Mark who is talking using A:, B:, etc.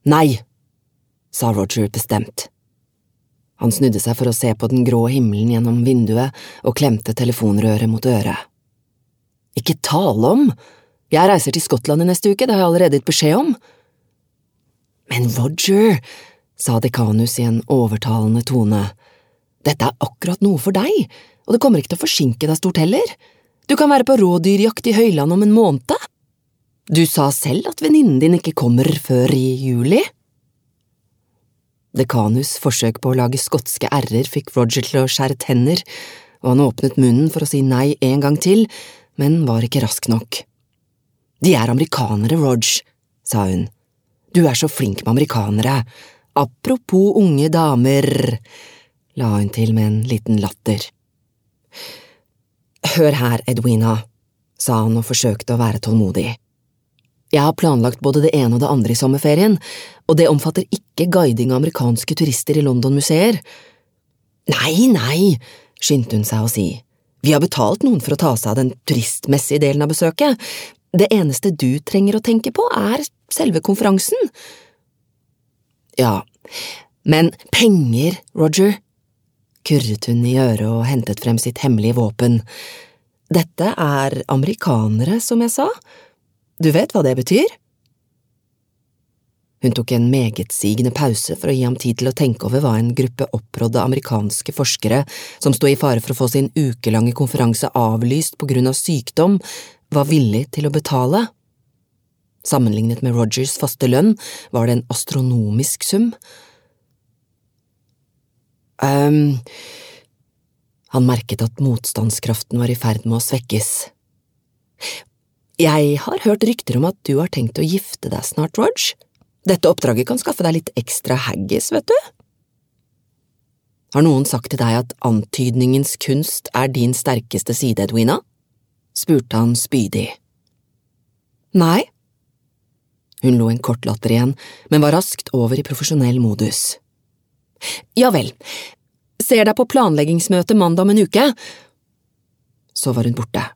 A: Nei, sa Roger bestemt. Han snudde seg for å se på den grå himmelen gjennom vinduet og klemte telefonrøret mot øret. Ikke tale om! Jeg reiser til Skottland i neste uke, det har jeg allerede gitt beskjed om. Men Roger, sa dekanus i en overtalende tone, dette er akkurat noe for deg, og det kommer ikke til å forsinke deg stort heller. Du kan være på rådyrjakt i høyland om en måned. Du sa selv at venninnen din ikke kommer før i juli. Dekanus' forsøk på å lage skotske r-er fikk Roger til å skjære tenner, og han åpnet munnen for å si nei en gang til, men var ikke rask nok. De er amerikanere, Roger, sa hun. Du er så flink med amerikanere. Apropos unge damer, la hun til med en liten latter. Hør her, Edwina, sa han og forsøkte å være tålmodig. Jeg har planlagt både det ene og det andre i sommerferien, og det omfatter ikke guiding av amerikanske turister i London-museer. Nei, skyndte hun seg å si. Vi har betalt noen for å ta seg av den turistmessige delen av besøket. Det eneste du trenger å tenke på er selve konferansen. Ja, men penger, Roger, kurret hun i øret og hentet frem sitt hemmelige våpen. Dette er amerikanere, som jeg sa. Du vet hva det betyr? Hun tok en megetsigende pause for å gi ham tid til å tenke over hva en gruppe opprådde amerikanske forskere som stod i fare for å få sin ukelange konferanse avlyst på grunn av sykdom, var villig til å betale. Sammenlignet med Rogers faste lønn var det en astronomisk sum. Han merket at motstandskraften var i ferd med å svekkes. Jeg har hørt rykter om at du har tenkt å gifte deg snart, Roger. Dette oppdraget kan skaffe deg litt ekstra haggis, vet du? Har noen sagt til deg at antydningens kunst er din sterkeste side, Edwina? Spurte han spydig. Nei. Hun lo en kort latter igjen, men var raskt over i profesjonell modus. Ja vel, ser deg på planleggingsmøte mandag om en uke. Så var hun borte.